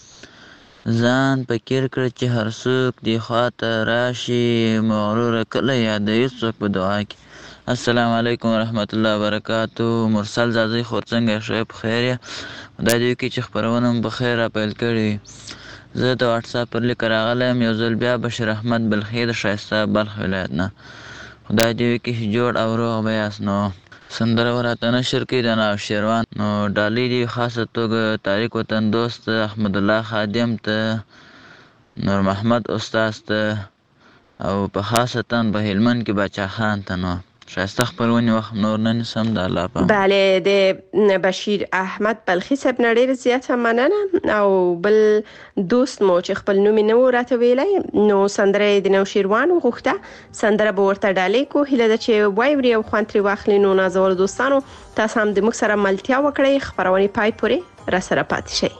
ځان فکر کړ چې هر څوک دی خواته راشي مغرور کله یادوي څوک په دعا کې السلام علیکم ورحمت الله وبرکاتو مرسل زازي خورڅنګ شوی په خیر خدای دې وکړي چې خبرونه په خیر پیل کړي زه د واتس اپ پر لیک راغلم یو ځل بیا بشیر احمد بلخی د شایسته بلخ ولایت نه خدای دې وکړي چې جوړ او روغ به یاست نو سندره وراته نشر کړي د ناو شیروان نو ډالۍ دې خاصه توګه تاریخ وطن دوست احمد الله خادم ته نور محمد استاد ته او په خاصه تن په هلمند کې بچا خان ته نو شایسته خبرونه وخت نور نه سم د الله په بله د بشیر احمد بلخی صاحب نړۍ زیاته مننه او بل دوست مو چې خپل نوم نه وراته ویلای نو سندره د نو شیروان غوښته سندره به ورته ډالۍ کو هله د چې وایوري او خوانتري واخلي نو نازور دوستانو تاسو هم د موږ سره ملتیا وکړئ خبرونه پای پورې را سره پاتې شئ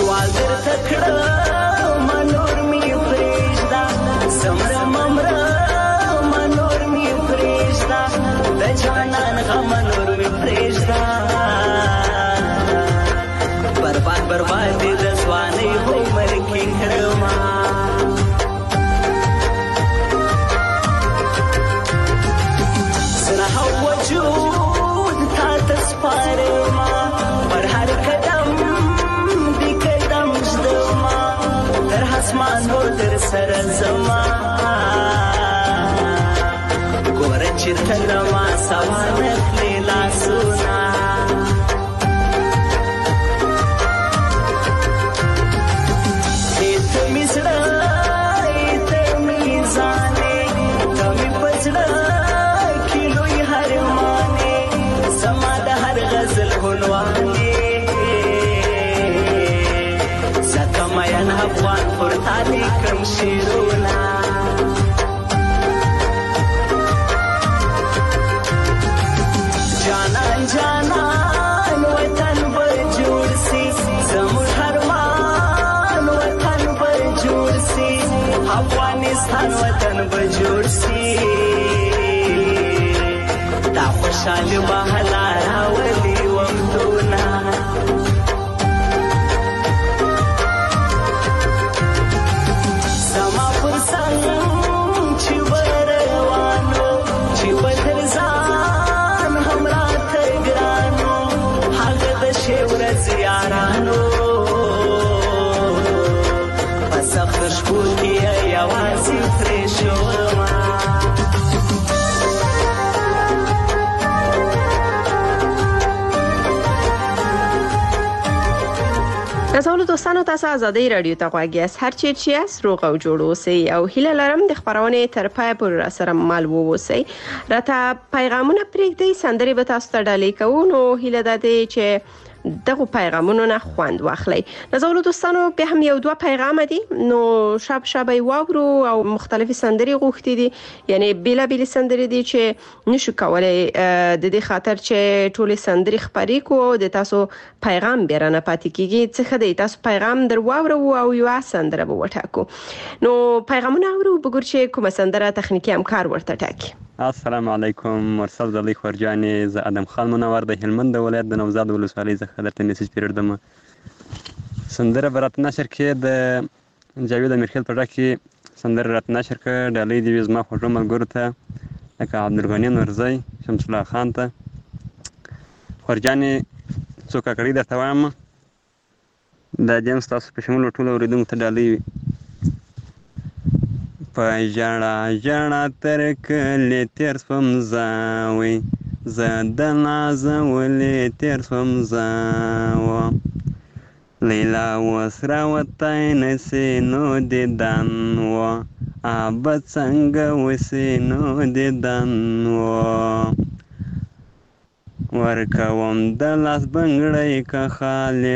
سوال درته کړم نور مې پرېږده څومره ممره نور مې پرېږده د جانان غم نور مې پرېږده برباد دې د ځوانۍ عمر کې کړمه زړه او وجود تا ته سپارمه پر هر قدم دې قدم ږدمه تر اسمانو در سره ځمه ګوره چېرته له ما سوا نخلې لاسونه افغان پر تالی کم شیرونا جانان جانان وطن پر جوړ سی زموږ هرمان وطن پر جوړ سی افغانستان وطن پر جوړ سی دا خوشحالي بهلا راولي وختونه نازولو دوستانو تاسو آزادۍ رادیو ته غواړئ هر چیرې چې یاست روغ او جوړ اوسئ او هیله لرم د خبرونې تر پای پورې را سره مل ووسئ راته پیغامونه پرېږدئ سندرې به تاسو ته ډالۍ کوو نو هیله ده چې دغه پیغامونو نه خوند واخلئ نازولو دوستانو به هم یو دوه پیغام دي نو شب واورو او مختلفي سندرې غوښتي دي یعنی بیلابیل سندرې دي چې نشو کولای د دې خاطر چې ټولې سندرې خبرې کو د تاسو پیغام بیرنه پاتې کیږي څه خدای تاسو پیغام در واورو او یو سندره به وټاکو نو پیغامونه اورو بګور چې کومه سندره تخنیکی همکار ورته ټاکي السلام علیکم مرسل زلی خورجانی ز ادم خان منور د هلمند ولایت د نوزاد ولسوالۍ څخه درته میسج پیرډم سندره برات نشر کې د جاوید امیرخیل په ډاکي سندره رات نشر کې ډالۍ دی زما خوږ ملګرو ته لکه عبدالغنی نورزی شمس الله خان ته خورجانی څوک کړی درته وایم د جیمز تاسو په شمول ټول اوریدونکو ته ډالۍ په ژړا ژړا تر کلي تېر سوم زاوی زه د نازولې تېر سوم زاوه لیلا اوس راوتی نسې نو دیدن وه ابه څنګه وسې نو دیدن وه ورکوم د لاس بنګړی که خالي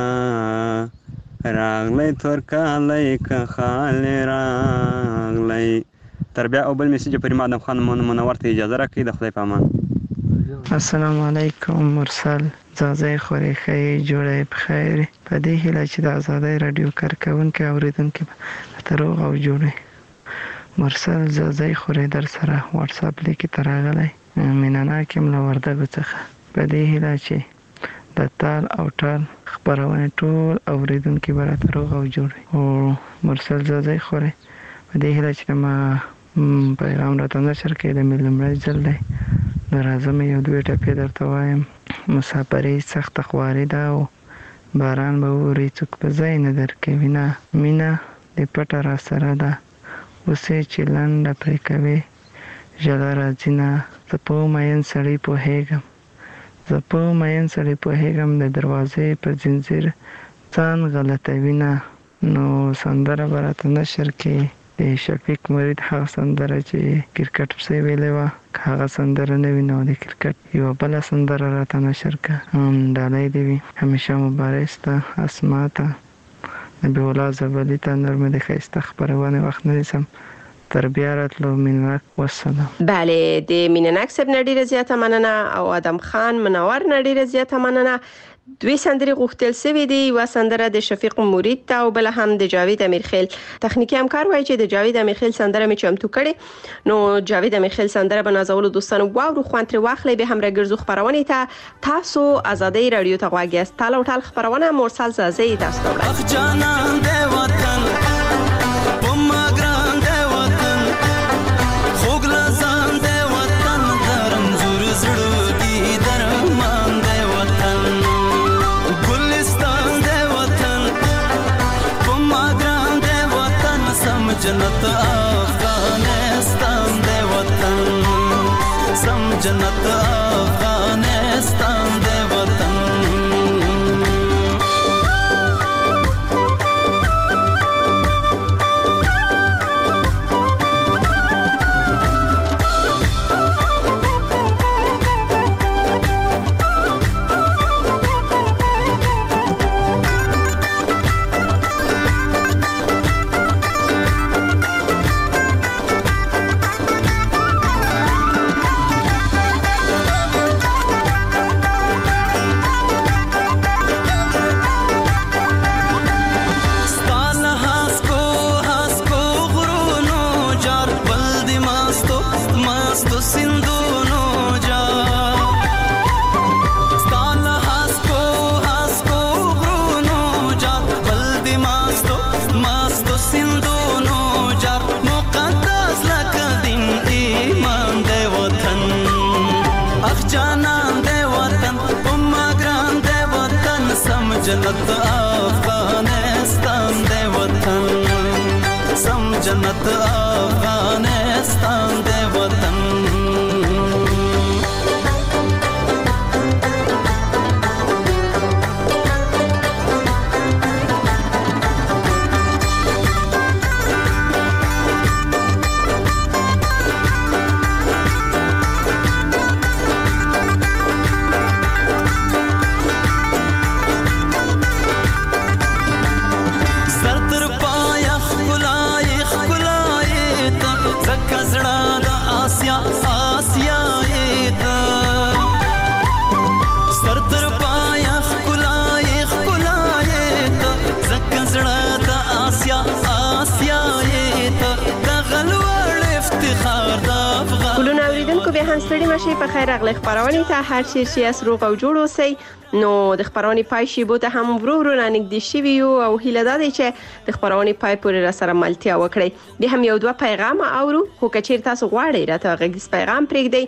راغلی تورکالی که خالي راغلی تر بیا او بل میسیج پرې ما ادم خان منور ته اجازه راکړئ د خدای په امان السلام علیکم مرسل ځاځی خورې ښې جوړې په خیر په دې هیله چې د آزادۍ رادیو کارکوونکي اوریدونکي ته روغ او جوړې مرسل ځاځی خورې در سره واتس اپ لیکي ته راغلی مینه ناک یم له وردګو څخه په دې هیله چې د تال او ټال خپرونې ټول اوریدونکي به راته روغ او جوړ وي او مرسل ځاځی خورې په دې هیله چې ما پیغام راته نشر کړی د مې لومړی ځل دی نو راځم یو دوې ټپې درته وایم مسافري سخته خواري ده او باران به اوري څوک په ځای نه درکوي نه مینه د پټه را سره ده اوسې چې لنډه پرې کوې ژړا راځي نه زه په مین سړی پوهېږم زه په مین سړی پوهېږم د دروازې په زنځیر ځان غلطوي نه نو سندره به راته نشر کړي د شفیق مرید هغه سندره چې کرکټ پسې ویلې وه که هغه سندره نه وي نو د کرکټ یوه بله سندره راته نشر کړه ډالۍ دې وي همیشه مبارز ته اسما ته نبی الله زبدي ته نور مې د ښایسته خپرونې وخت نه نیسم تر بیا راتلو مینناک والسلام بله د مینناک صاحب نه ډېره زیاته مننه او ادم خان منور نه ډېره زیاته مننه دوی سندرې غوښتل شوې دي، یو سندره د شفیق مرید ته او بل هم د جاوید امیرخیل. تخنیکی همکار وایي چې د جاوید امیرخیل سندره می چمتو کړي. نو جاوید امیرخیل سندره به نازولو دوستانو واورو خوند تر واخلي. به هم راګرځو خبرونه ته تاسو آزادۍ رادیو ته غواړئ. تاسو ټول خبرونه مرسل زازي تاسو ته وړاندې. جانان دی وطن پما ګران دی وطن خوګ لزان دی وطن درم زور زړه کی درمان دی وطن ګلستان دی وطن پما ګران دی وطن سم جنت افغانستان دی وطن سم جنت افغانستان دی وطن جنت افغانستان دی وطن سم جنت افغانستان دی وطن ستړي مشي په خیر اغلی خبرونه ته هر چیرې اس روغ او جوړ اوسئ. نو د خبرونه پای شي بو ته هم ورو ورو نږدې شي او هیله ده چې د خبرونه پای پورې را سره ملتیا وکړي. به هم یو دوه پیغام اورو خو کچیر تاسو غواړئ راته غږیز پیغام پرېږدئ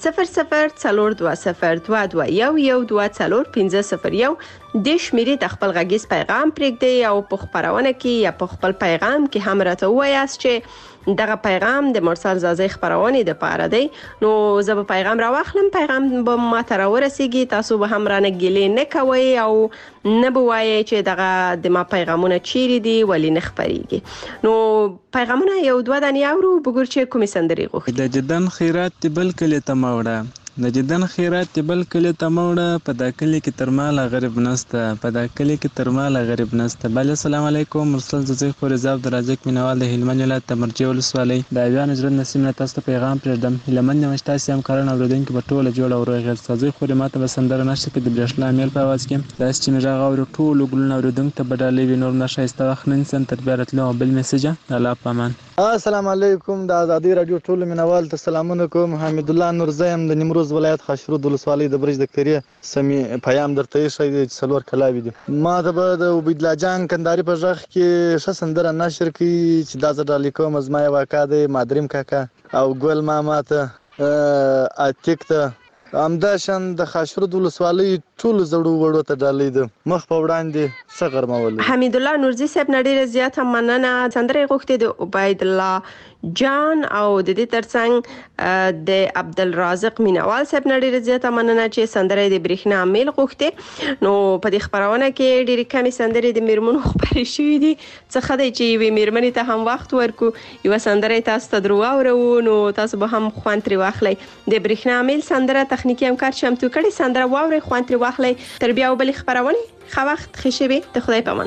0042021112401501 د شمیرې د خپل غږیز پیغام پرېږدئ او په خبرونه کې یا په خپل پیغام کې هم راته وایاست چې دغه پیغام د مرسل زازي خبرونه د پاره دی. نو زه به پیغام راوخلم، پیغام به ما ته راورسیږي، تاسو به هم رانه ګیلې نه کوئ او نه به وایئ چې دغه د ما پیغامونه چیرې دي ولې نه خبرېږي. نو پیغامونه یو دوه دانې اورو بګور چې کومې سندرې غوښتي. د جدن خیرات بل کلی ته ماوړه د جدن خیرات بل کلی ته موړه په دا کلی کې تر مال غریب نسته په دا کلی کې تر مال غریب نسته. بل السلام علیکم مرسل زوی خوري زاب درازک مینوال د هلمند ولایت تمرجه ولسوالۍ د اویا نجرت نسیم نه تاسو پیغام پرېږدم. هلمند مشتا سیم کارن اوریدونکو په ټوله جوړ او روغ زوی خوري ماته به سندره نشته کې د برښنا میل په आवाज کې داس چې میرا غوړ ټول ګلونه اوریدونکو ته بدلې وینور نشه است وخت نن سن تربیرت له بل میسج الله پامان. السلام علیکم د آزادۍ رادیو ټول مینوال ته سلامونه کوم. حمید الله نور زیم د نیمروز ولایت خاشرود ولسوالۍ د برج د کریه سمي پیام درته شي د څلور کلاوي دي. ما ته به د عبید الله جان کنداري په ځخ کې ش سندره نشر کی چې دا ځل لیکوم از ما واکا د مادریم کاکا او ګل ماما ته اتیک ته امداشن د خاشرود ولسوالۍ ټول زړو وړو ته ډالې ده مخ په وړاندې څغر مول. حمید الله نورزي صاحب نړۍ زیات مننه. سندره غوښتي د عبید الله جان او د دې ترڅنګ د عبدالرازق مینوال صاحب نړۍ زیات مننه چې سندره د برېښنا میل غوښتي. نو په دې خبرونه کې ډېری کمی سندره د میرمنو خبرې شوې دي څه خدای چې وی میرمنې ته هم وخت ورکو یو سندره تاسو ته درو اورو نو تاسو به هم خوان تر واخلئ. د برېښنا میل سندره تخنیکی همکار چمتو کړي سندره واوري خوان تر واخلئ. تر بیا وبلی خبرونه خو وخت خشبي ته خدای پامان.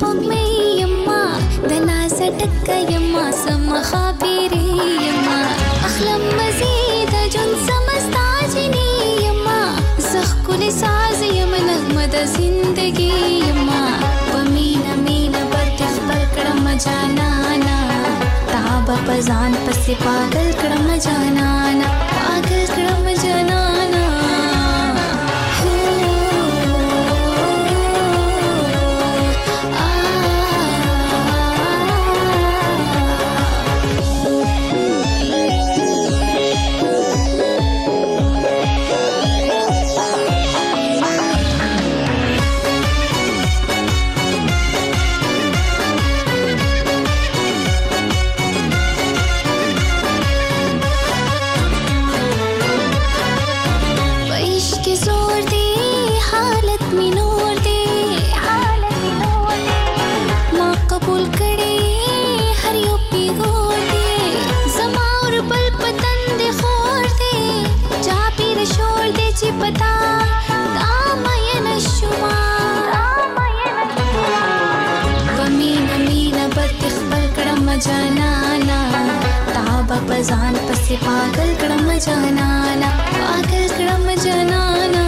سپوږمۍ یما د ناز ټکه یما سم خبرې یما اخلم مزید جون سمستا جنې یما زخ کل ساز یم نغمه د زندگی یما پمینا مینا بد خبر کړم جانانا تابه پزان پسې پاگل کړم جانانا پاگل کړم جانانا جانانا تابه پزان پسې پاگل کړم جانانا پاگل کړم جانانا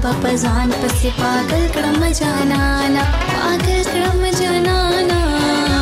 پزان پسې پاگل کړم جانانا پاگل کړم جانانا